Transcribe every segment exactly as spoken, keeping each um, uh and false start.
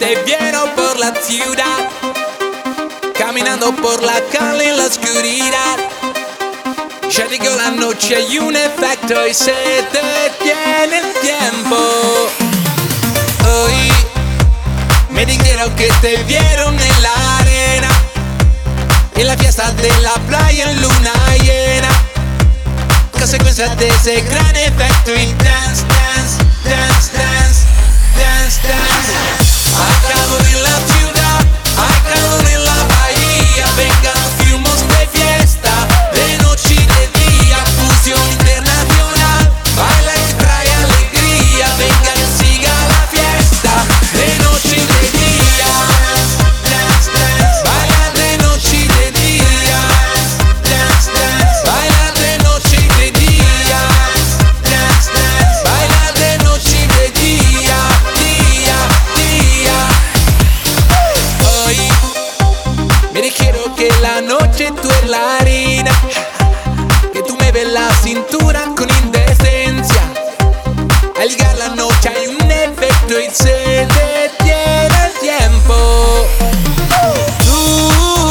te vieron por la ciudad, caminando por la calle en la oscuridad. Ya llegó la noche, hay un efecto y se detiene el tiempo. Hoy me dijeron que te vieron en la arena, en la fiesta de la playa en luna llena, consecuencia de ese gran efecto y dance, dance, dance, dance, dance, dance. Hay calor en la ciudad, hay calor en la bahía, vengan, fuimos de fiesta, de noche y de día, fusión internacional, baila que trae alegría, vengan, siga la fiesta, de noche y de día, dance, dance, baila de noche y de día, dance, dance, baila de noche y de día, dance, dance, baila de noche y de día, día, día. Hoy me dijeron que la noche tú eres la harina, que tú me ves la cintura con indecencia. Al llegar la noche hay un efecto y se detiene el tiempo. Tú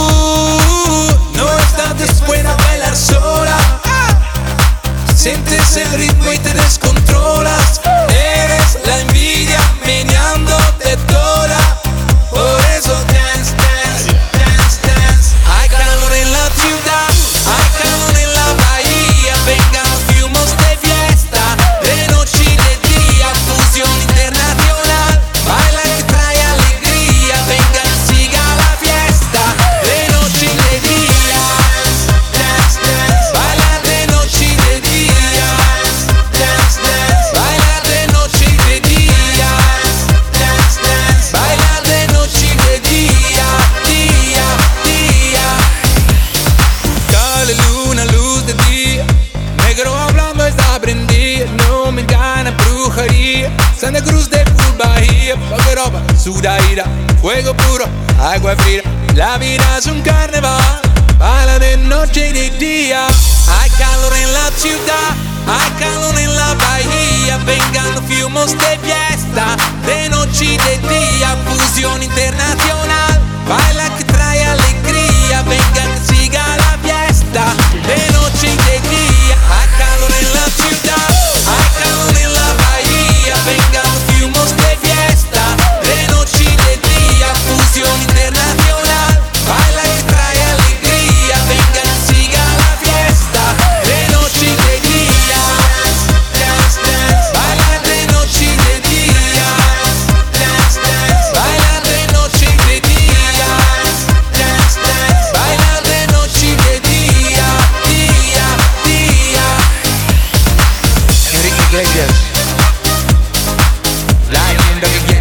no estás dispuesta a bailar sola, sientes el ritmo y te descontrolas. Eres la envidia meneándote toda, por eso dance, dance, dance, dance. Hay calor en la ciudad, hay calor en la bahía, vengan, fuimos de fiesta, de noche y de día, fusión internacional, baila que trae alegría, vengan, siga la fiesta, de noche y de día, dance, dance, baila de noche y de día, dance, dance, baila de noche y de día, dance, dance, baila de noche y de día, día, día. Dale luna, luz de día, negro hablando está prendida, no me gana brujería. Santa Cruz de Full Bahía, Paqueroba, Sudaira, fuego puro, agua fría. La vida es un carnaval, baila de noche y de día. Hay calor en la ciudad, hay calor en la bahía, vengan, fuimos de fiesta, de noche y de día, fusión internacional, baila que trae alegría, vengan, siga la fiesta, de noche y de día. Hay calor en la ciudad, hay calor en la bahía, vengan, fuimos de fiesta, de noche y de día, fusión internacional, baila que trae alegría, vengan, siga la fiesta, de noche y de día, dance, dance, baila de noche y de día, dance, dance, baila de noche y de día, dance, dance, baila de noche y de día, día, día. Enrique Iglesias, la leyenda que